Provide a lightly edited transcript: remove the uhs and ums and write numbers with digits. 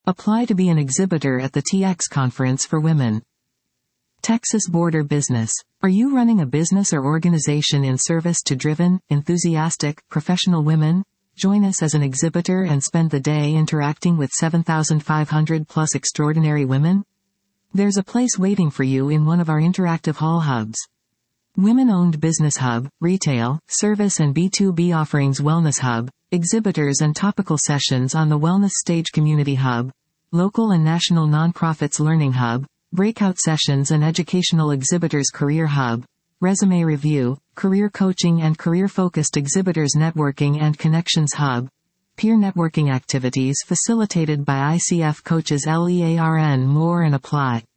Apply to be an exhibitor at the TX Conference for Women. Texas Border Business. Are you running a business or organization in service to driven, enthusiastic, professional women? Join us as an exhibitor and spend the day interacting with 7,500 plus extraordinary women. There's a place waiting for you in one of our interactive hall hubs. Women-owned business hub, retail, service and B2B offerings wellness hub, exhibitors and topical sessions on the wellness stage community hub, local and national nonprofits learning hub, breakout sessions and educational exhibitors career hub, resume review, career coaching and career-focused exhibitors networking and connections hub, peer networking activities facilitated by ICF coaches LEARN. More and apply.